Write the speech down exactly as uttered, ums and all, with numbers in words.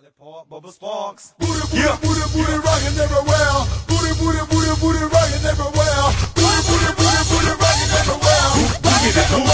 Lollipop, Bubba Sparks. Booty, booty, yeah. booty, booty, rockin' everywhere. Booty, booty, booty, booty, rockin' everywhere. Booty, booty, booty, booty, rockin' everywhere. Rockin' everywhere.